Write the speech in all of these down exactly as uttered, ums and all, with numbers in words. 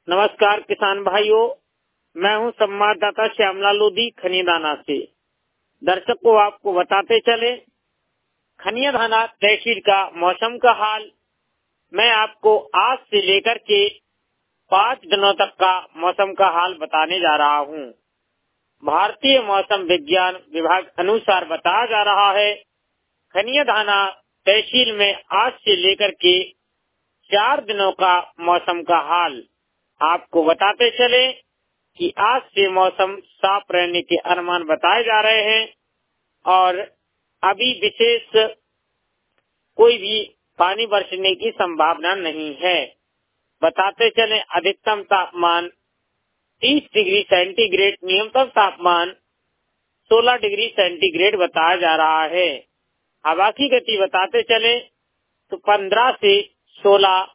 नमस्कार किसान भाइयों, मैं हूं संवाददाता श्यामलाल लोधी खनियादाना से। दर्शकों, आपको बताते चले खनियादाना तहसील का मौसम का हाल। मैं आपको आज से लेकर के पाँच दिनों तक का मौसम का हाल बताने जा रहा हूं। भारतीय मौसम विज्ञान विभाग अनुसार बताया जा रहा है, खनियादाना तहसील में आज से लेकर के चार दिनों का मौसम का हाल। आपको बताते चले कि आज से मौसम साफ रहने के अनुमान बताए जा रहे हैं और अभी विशेष कोई भी पानी बरसने की संभावना नहीं है। बताते चले अधिकतम तापमान तीस डिग्री सेंटीग्रेड, न्यूनतम तापमान सोलह डिग्री सेंटीग्रेड बताया जा रहा है। हवा की गति बताते चले तो पंद्रह से सोलह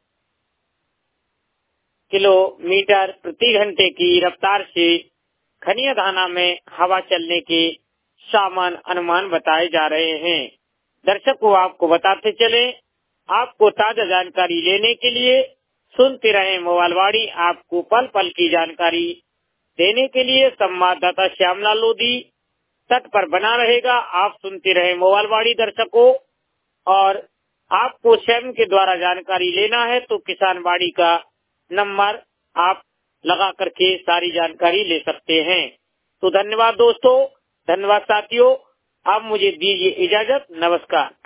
किलोमीटर प्रति घंटे की रफ्तार से खनियादाना में हवा चलने के सामान्य अनुमान बताए जा रहे हैं। दर्शकों, आपको बताते चले, आपको ताजा जानकारी लेने के लिए सुनते रहे मोबाइलवाड़ी। आपको पल पल की जानकारी देने के लिए संवाददाता श्यामलाल लोधी तट पर बना रहेगा। आप सुनते रहे मोबाइलवाड़ी दर्शकों, और आपको स्वयं के द्वारा जानकारी लेना है तो किसान बाड़ी का नंबर आप लगा करके सारी जानकारी ले सकते हैं। तो धन्यवाद दोस्तों, धन्यवाद साथियों। अब मुझे दीजिए इजाजत। नमस्कार।